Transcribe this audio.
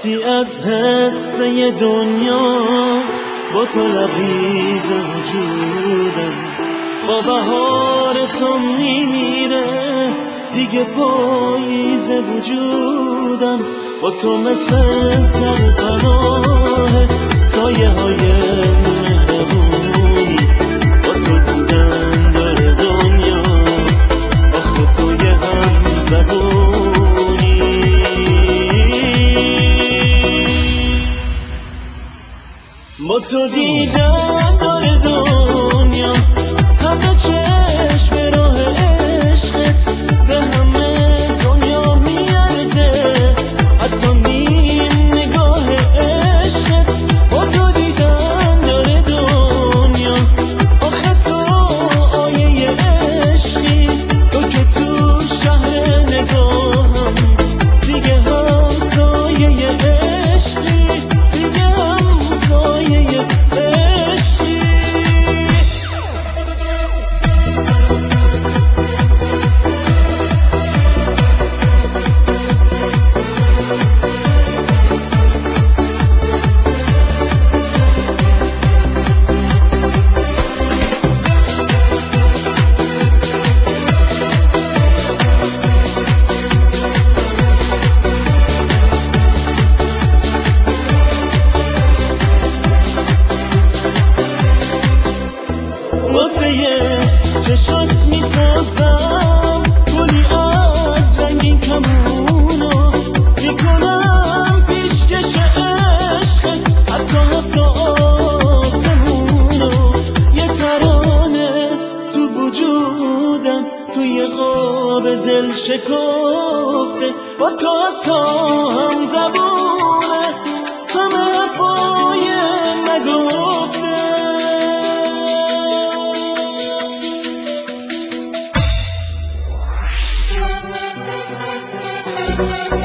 وقتی از حسه دنیا با تو لبریز وجودم، با بهار تو میمیره دیگه پاییز وجودم. با تو مثل سرپناه سایه های مهربونی، با تو دیدن داره دنیا، آخه تو یه هم زبونی. با تو دیدن داره دنیا، همه چشم راه عشقت به همه دنیا میارزه، حتی نیم نگاه عشقت. با تو دیدن داره دنیا، آخه تو آیه عشقی، تو که تو شهر نگاهم دیگه همسایه عشقی، دیگه همسایه عشقی. واسه چشات میسازم گلی از رنگین کمونو، میکنم پیشکش عشقت حتی حتی آسمونو. یه ترانه تو وجودم، توی خواب دل شکفته، با تو حتی هم زبونه همه حرفای نگفته.